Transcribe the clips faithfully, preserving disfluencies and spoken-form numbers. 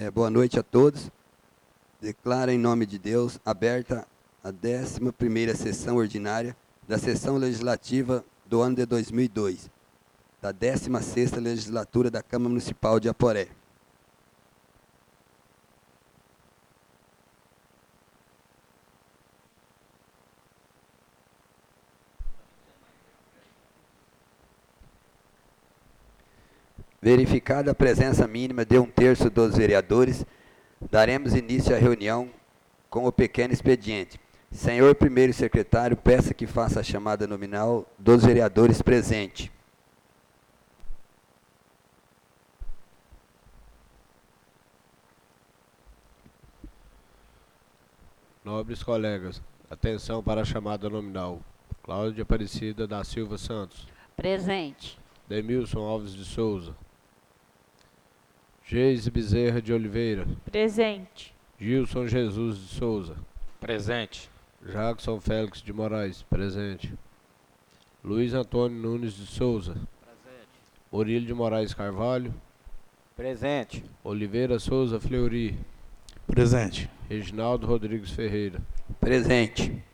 É, boa noite a todos. Declaro em nome de Deus aberta a décima primeira sessão ordinária da sessão legislativa do ano de dois mil e dois, da décima sexta legislatura da Câmara Municipal de Aporé. Verificada a presença mínima de um terço dos vereadores, daremos início à reunião com o pequeno expediente. Senhor primeiro secretário, peça que faça a chamada nominal dos vereadores presentes. Nobres colegas, atenção para a chamada nominal. Cláudia Aparecida da Silva Santos. Presente. Demilson Alves de Souza. Geise Bezerra de Oliveira. Presente. Gilson Jesus de Souza. Presente. Jackson Félix de Moraes. Presente. Luiz Antônio Nunes de Souza. Presente. Murilo de Moraes Carvalho. Presente. Oliveira Souza Fleury. Presente. Reginaldo Rodrigues Ferreira. Presente.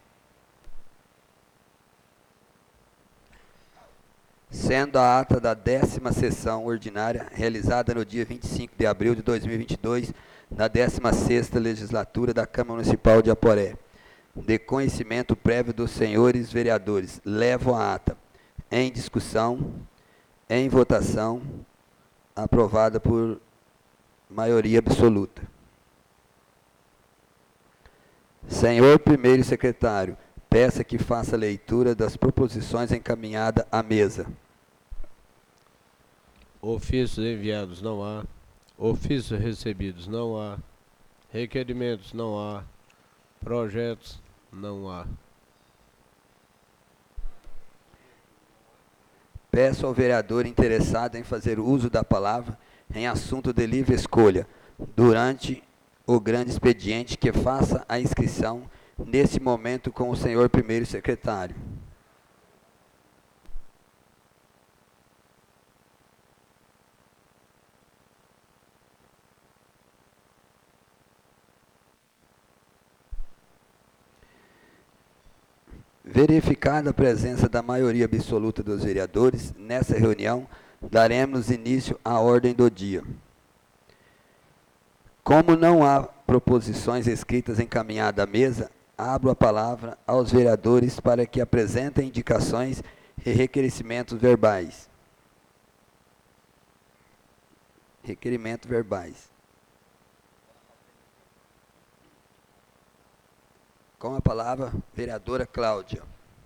Sendo a ata da décima sessão ordinária, realizada no dia vinte e cinco de abril de dois mil e vinte e dois, da décima sexta legislatura da Câmara Municipal de Aporé, de conhecimento prévio dos senhores vereadores, levo a ata em discussão, em votação, aprovada por maioria absoluta. Senhor primeiro secretário, peça que faça a leitura das proposições encaminhadas à mesa. Ofícios enviados não há. Ofícios recebidos não há. Requerimentos não há. Projetos não há. Peço ao vereador interessado em fazer uso da palavra em assunto de livre escolha, durante o grande expediente, que faça a inscrição nesse momento com o senhor primeiro secretário. Verificada a presença da maioria absoluta dos vereadores, nessa reunião, daremos início à ordem do dia. Como não há proposições escritas encaminhadas à mesa, abro a palavra aos vereadores para que apresentem indicações e requerimentos verbais. Requerimentos verbais. Com a palavra, vereadora Cláudia.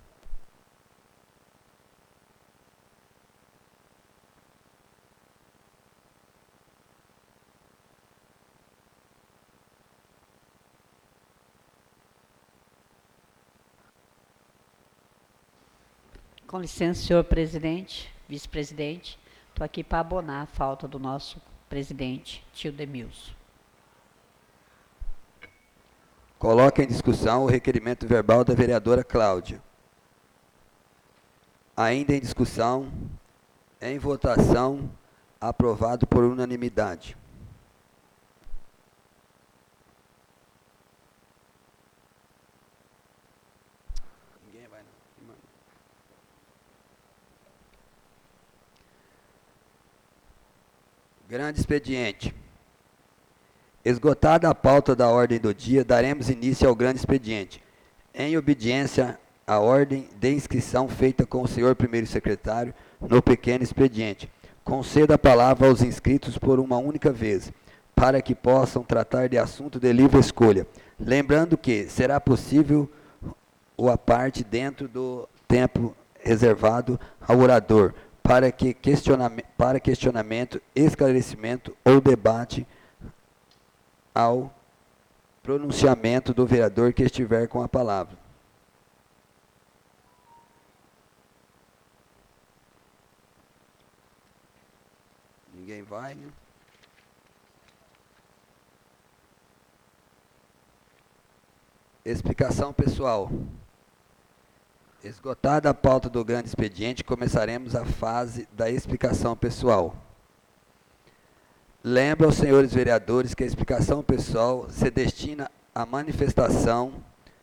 Com licença, senhor presidente, vice-presidente. Estou aqui para abonar a falta do nosso presidente, tio Demilson. Coloca em discussão o requerimento verbal da vereadora Cláudia. Ainda em discussão, em votação, aprovado por unanimidade. Ninguém vai não. Grande expediente. Esgotada a pauta da ordem do dia, daremos início ao grande expediente. Em obediência à ordem de inscrição feita com o senhor primeiro secretário no pequeno expediente, concedo a palavra aos inscritos por uma única vez, para que possam tratar de assunto de livre escolha. Lembrando que será possível o à parte dentro do tempo reservado ao orador, para, que questionamento, para questionamento, esclarecimento ou debate ao pronunciamento do vereador que estiver com a palavra. Ninguém vai, né? Explicação pessoal. Esgotada a pauta do grande expediente, começaremos a fase da explicação pessoal. Lembro aos senhores vereadores que a explicação pessoal se destina à manifestação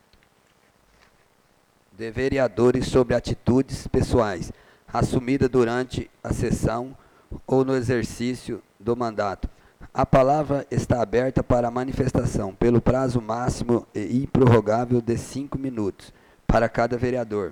de vereadores sobre atitudes pessoais assumidas durante a sessão ou no exercício do mandato. A palavra está aberta para a manifestação pelo prazo máximo e improrrogável de cinco minutos para cada vereador.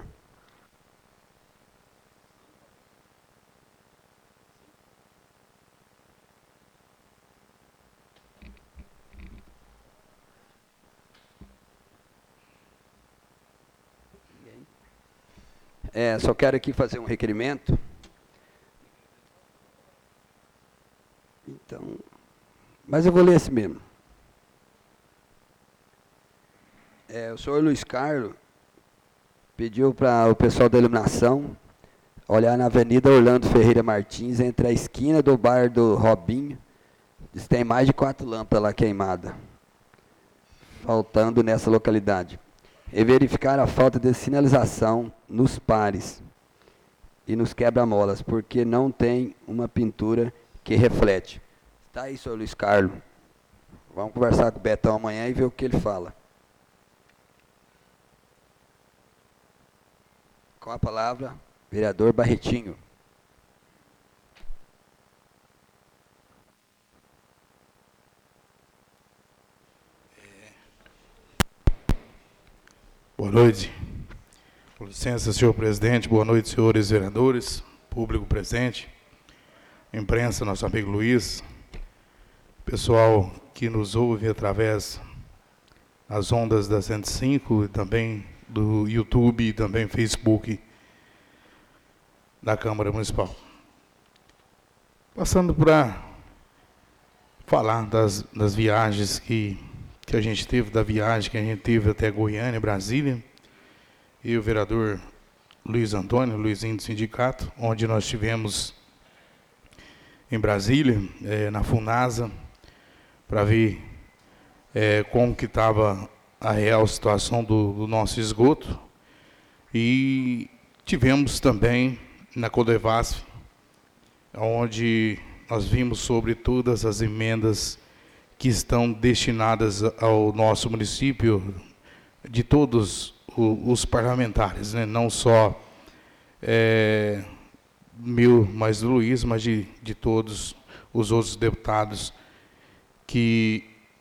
É, só quero aqui fazer um requerimento. Então, mas eu vou ler esse mesmo. É, o senhor Luiz Carlos pediu para o pessoal da iluminação olhar na Avenida Orlando Ferreira Martins, entre a esquina do bar do Robinho. Diz que tem mais de quatro lâmpadas lá queimadas, faltando nessa localidade. E verificar a falta de sinalização nos pares e nos quebra-molas, porque não tem uma pintura que reflete. Está aí, senhor Luiz Carlos. Vamos conversar com o Betão amanhã e ver o que ele fala. Com a palavra, vereador Barretinho. Boa noite. Com licença, senhor presidente. Boa noite, senhores vereadores, público presente, imprensa, nosso amigo Luiz, pessoal que nos ouve através das ondas da cento e cinco e também do YouTube e também Facebook da Câmara Municipal. Passando para falar das, das viagens que, que a gente teve, da viagem que a gente teve até Goiânia, Brasília, e o vereador Luiz Antônio, Luizinho do Sindicato, onde nós tivemos em Brasília, é, na FUNASA, para ver é, como que estava a real situação do, do nosso esgoto. E tivemos também na Codevasf, onde nós vimos sobre todas as emendas que estão destinadas ao nosso município, de todos os parlamentares, né? Não só é, meu, mas do Luiz, mas de, de todos os outros deputados que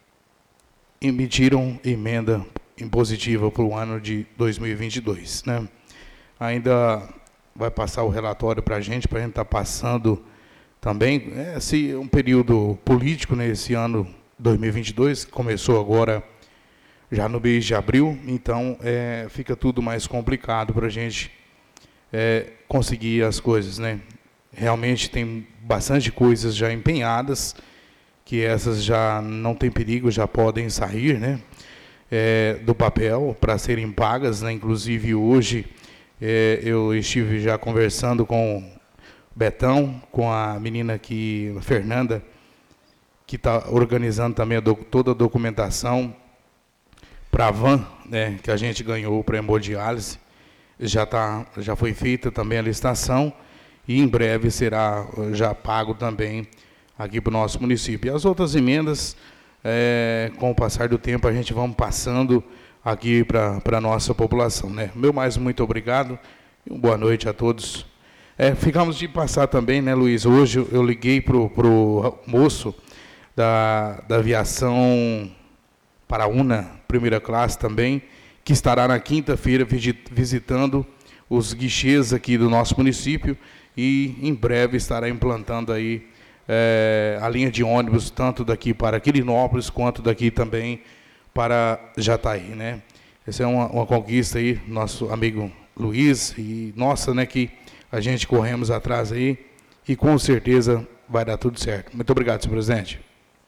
emitiram emenda impositiva para o ano de dois mil e vinte e dois. Né? Ainda vai passar o relatório para a gente, para a gente estar tá passando também, é, se um período político nesse ano dois mil e vinte e dois, que começou agora já no mês de abril, então é, fica tudo mais complicado para a gente é, conseguir as coisas, né? Realmente tem bastante coisas já empenhadas, que essas já não tem perigo, já podem sair, né, é, do papel para serem pagas, né? Inclusive hoje é, eu estive já conversando com o Betão, com a menina aqui, a Fernanda, que está organizando também a do, toda a documentação para a van, né, que a gente ganhou para hemodiálise. Já, tá, já foi feita também a licitação e em breve será já pago também aqui para o nosso município. E as outras emendas, é, com o passar do tempo, a gente vamos passando aqui para a nossa população. Né? Meu mais muito obrigado e uma boa noite a todos. É, ficamos de passar também, né, Luiz? Hoje eu liguei para o moço da, da aviação Paraúna, primeira classe também, que estará na quinta-feira visitando os guichês aqui do nosso município e em breve estará implantando aí é, a linha de ônibus, tanto daqui para Quirinópolis, quanto daqui também para Jataí, né? Essa é uma, uma conquista aí, nosso amigo Luiz, e nossa, né, que a gente corremos atrás aí, e com certeza vai dar tudo certo. Muito obrigado, senhor presidente.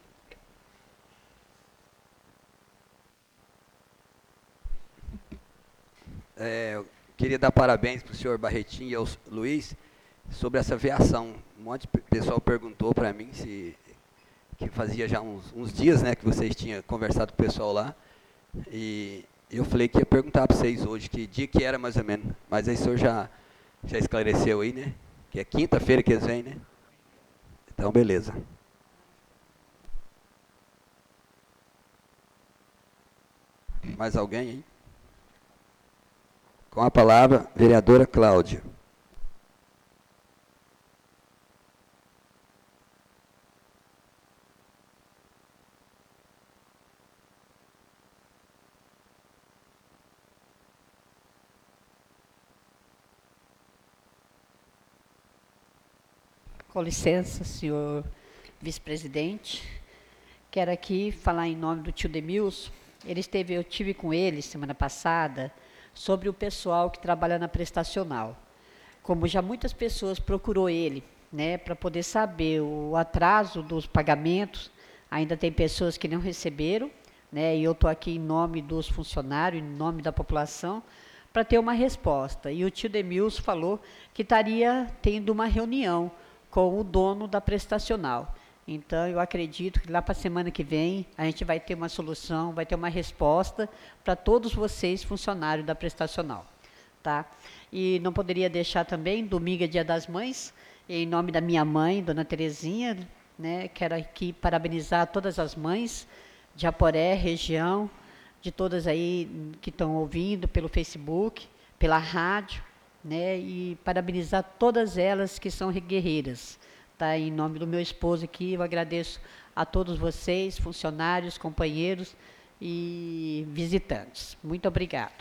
É, eu queria dar parabéns para o senhor Barretinho e ao Luiz sobre essa aviação. Um monte de pessoal perguntou para mim se que fazia já uns, uns dias, né, que vocês tinham conversado com o pessoal lá, e eu falei que ia perguntar para vocês hoje que dia que era mais ou menos, mas aí o senhor já, já esclareceu aí, né, que é quinta-feira que eles vêm, né? Então, beleza. Mais alguém aí? Com a palavra, vereadora Cláudia. Com licença, senhor vice-presidente. Quero aqui falar em nome do tio Demilson. Ele esteve, eu tive com ele semana passada sobre o pessoal que trabalha na prestacional. Como já muitas pessoas procurou ele, né, para poder saber o atraso dos pagamentos, ainda tem pessoas que não receberam, né, e eu estou aqui em nome dos funcionários, em nome da população, para ter uma resposta. E o tio Demilson falou que estaria tendo uma reunião com o dono da prestacional. Então, eu acredito que lá para a semana que vem, a gente vai ter uma solução, vai ter uma resposta para todos vocês, funcionários da prestacional. Tá? E não poderia deixar também, domingo é Dia das Mães, em nome da minha mãe, Dona Terezinha, né, quero aqui parabenizar todas as mães de Aporé, região, de todas aí que estão ouvindo pelo Facebook, pela rádio, né, e parabenizar todas elas que são guerreiras. Tá? Em nome do meu esposo aqui, eu agradeço a todos vocês, funcionários, companheiros e visitantes. Muito obrigado.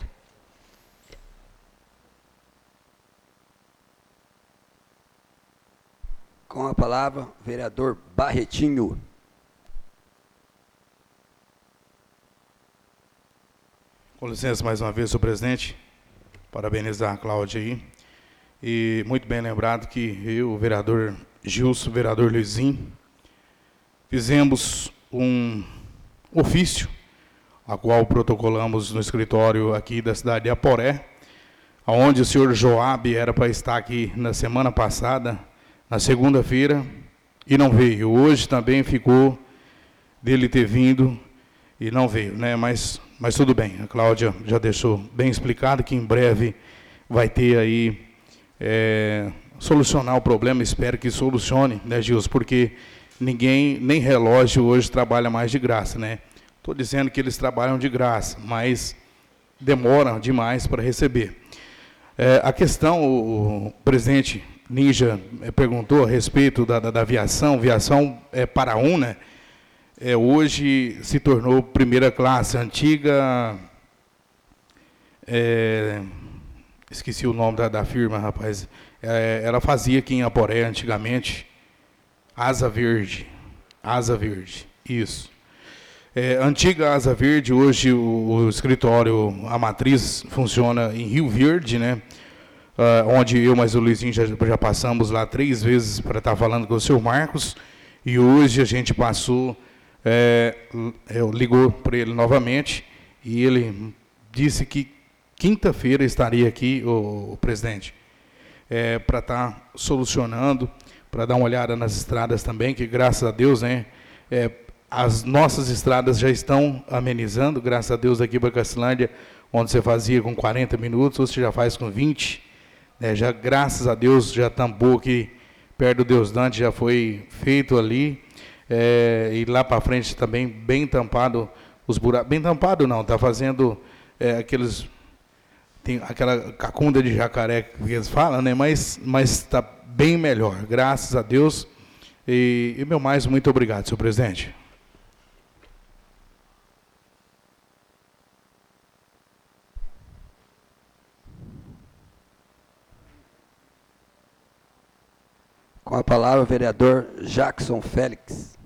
Com a palavra, vereador Barretinho. Com licença, mais uma vez, senhor presidente. Parabenizar a Cláudia aí. E muito bem lembrado que eu, o vereador Gilson, o vereador Luizinho, fizemos um ofício, a qual protocolamos no escritório aqui da cidade de Aporé, onde o senhor Joab era para estar aqui na semana passada, na segunda-feira, e não veio. Hoje também ficou dele ter vindo e não veio, né? Mas, mas tudo bem, a Cláudia já deixou bem explicado que em breve vai ter aí, é, solucionar o problema, espero que solucione, né, Gilson, porque ninguém, nem relógio hoje trabalha mais de graça, né? Estou dizendo que eles trabalham de graça, mas demoram demais para receber. É, a questão, o, o presidente Ninja perguntou a respeito da, da, da aviação, aviação é para um, né? É, hoje se tornou primeira classe, antiga, é, esqueci o nome da, da firma, rapaz, é, ela fazia aqui em Aporé antigamente, Asa Verde, Asa Verde, isso. É, antiga Asa Verde, hoje o, o escritório, a matriz funciona em Rio Verde, né? Uh, onde eu mais o Luizinho já, já passamos lá três vezes para estar falando com o senhor Marcos, e hoje a gente passou, é, eu ligou para ele novamente, e ele disse que quinta-feira estaria aqui, o, o presidente, é, para estar solucionando, para dar uma olhada nas estradas também, que graças a Deus, né, é, as nossas estradas já estão amenizando, graças a Deus aqui para Cacilândia, onde você fazia com quarenta minutos, você já faz com vinte. É, já, graças a Deus, já tampou aqui perto do Deus Dante, já foi feito ali, é, e lá para frente também bem tampado os buracos, bem tampado não, está fazendo é, aqueles, tem aquela cacunda de jacaré que eles falam, né, mas está bem melhor, graças a Deus, e, e meu mais, muito obrigado, senhor presidente. Com a palavra, o vereador Jackson Félix.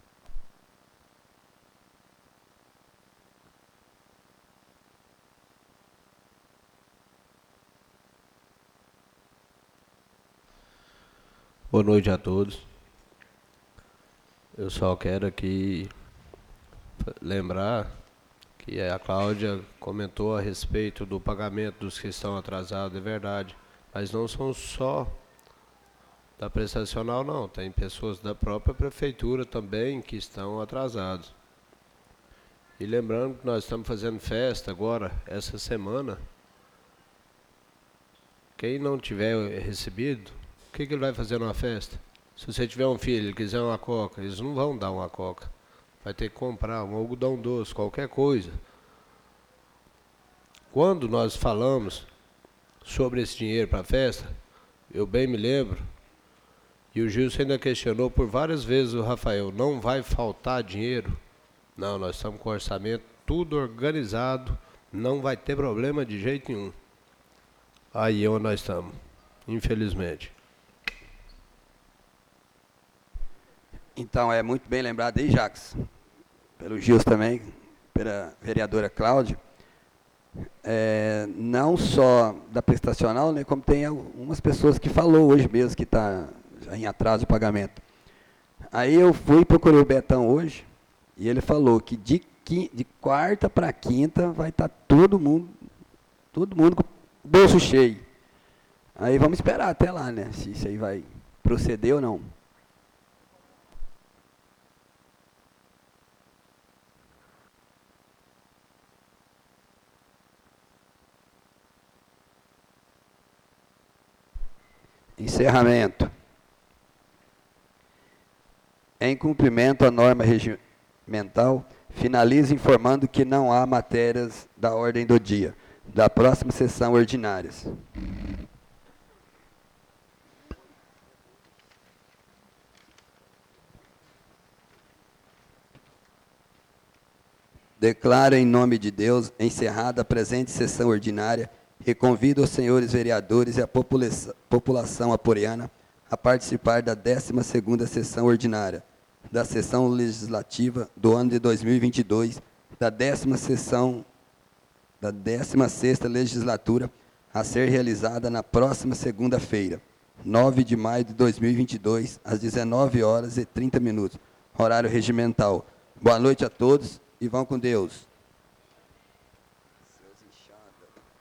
Boa noite a todos. Eu só quero aqui lembrar que a Cláudia comentou a respeito do pagamento dos que estão atrasados, é verdade, mas não são só da prestacional, não, tem pessoas da própria prefeitura também que estão atrasados. E lembrando que nós estamos fazendo festa agora, essa semana. Quem não tiver recebido, o que, que ele vai fazer numa festa? Se você tiver um filho e quiser uma coca, eles não vão dar uma coca. Vai ter que comprar um algodão doce, qualquer coisa. quando nós falamos sobre esse dinheiro para a festa, eu bem me lembro, e o Gilson ainda questionou por várias vezes o Rafael, não vai faltar dinheiro? Não, nós estamos com o orçamento tudo organizado, não vai ter problema de jeito nenhum. Aí onde nós estamos, infelizmente. Então, é muito bem lembrado aí, Jacques, pelo Gilson também, pela vereadora Cláudia, é, não só da prestacional, né, como tem algumas pessoas que falou hoje mesmo que está em atraso de pagamento. Aí eu fui e procurei o Betão hoje, e ele falou que de, qui, de quarta para quinta vai estar tá todo mundo, todo mundo com o bolso cheio. Aí vamos esperar até lá, né, se isso aí vai proceder ou não. Encerramento. Em cumprimento à norma regimental, finalizo informando que não há matérias da ordem do dia, da próxima sessão ordinárias. Declaro em nome de Deus encerrada a presente sessão ordinária e convido os senhores vereadores e a população, população aporeana a participar da décima segunda sessão ordinária, da sessão legislativa do ano de dois mil e vinte e dois, da décima sessão, da décima sexta legislatura, a ser realizada na próxima segunda-feira, nove de maio de dois mil e vinte e dois, às dezenove horas e trinta minutos, horário regimental. Boa noite a todos e vão com Deus.